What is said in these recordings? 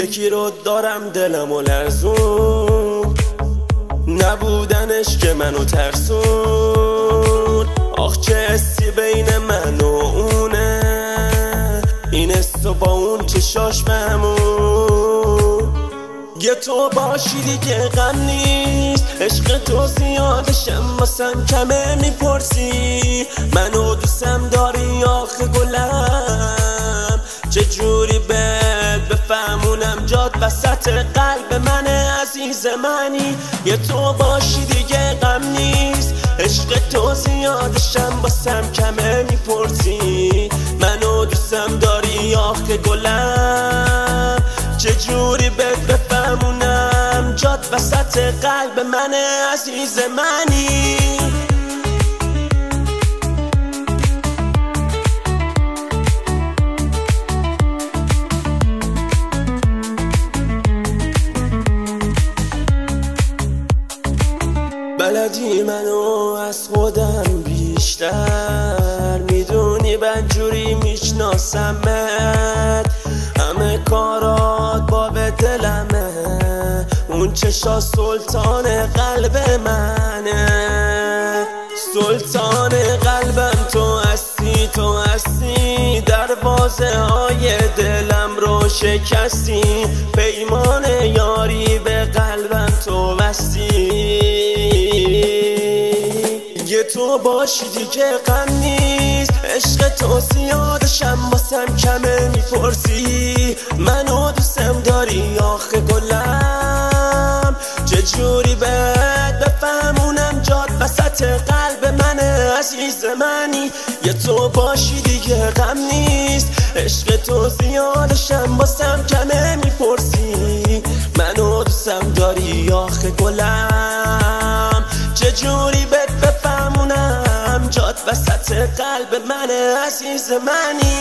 یکی رو دارم دلمو لرزون، نبودنش که منو ترسون. آخ چه حسی بین من و اونه، این حس و با اون چشاش فهمون. یه تو باشی دیگه غم نیست، عشق تو زیادشم واسم کمه. میپرسی منو دوستم داری آخه گلم، چجوری بهت بفهمونم جات وسط قلب منه عزیز منی. یه تو باشی دیگه غم نیست، عشق تو زیادشم واسم کمه. میپرسی منو دوستم داری آخه گلم، چجوری بهت بفهمونم جات وسط قلب منه عزیز منی. بلدی منو از خودم بیشتر، میدونی بدجوری میشناسمت، همه کارات باب دلمه، اون چشا سلطان قلب منه. سلطان قلبم تو هستی، تو هستی، دروازه های دلم رو شکستی، پیمان یاری به قلبم تو بستی. یه تو باشی دیگه غم نیست، عشق تو زیادشم واسم کمه. میپرسی منو دوستم داری آخه گلم، چجوری بهت بفهمونم جات وسط قلب منه عزیز منی. یه تو باشی دیگه غم نیست، عشق تو زیادشم واسم کمه. میپرسی منو دوستم داری آخه گلم، چجوری بهت بفهمونم جات وسط قلب منه عزیز منی.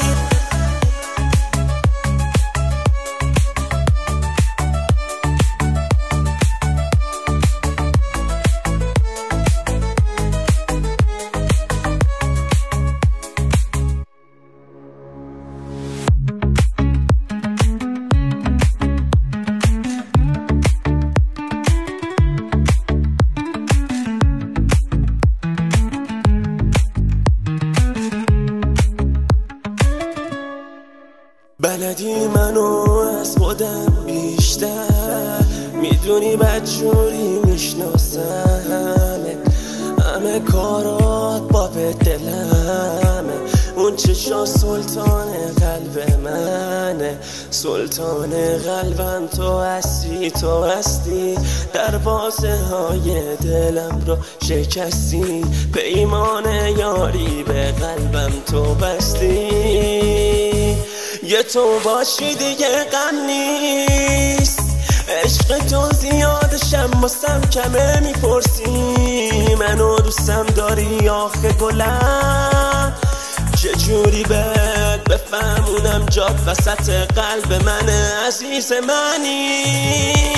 بلدی منو از خودم بیشتر، میدونی بدجوری میشناسمت، همه کارات باب دلمه، اون چشا سلطان قلب منه. سلطان قلبم تو هستی، تو هستی، دروازه های دلم رو شکستی، پیمان یاری به قلبم تو بستی. یه تو باشی دیگه غم نیست، عشق تو زیادشم واسم کمه. میپرسی منو دوستم داری آخه گلم، چجوری بهت بفهمونم جات وسط قلب منه عزیز منی.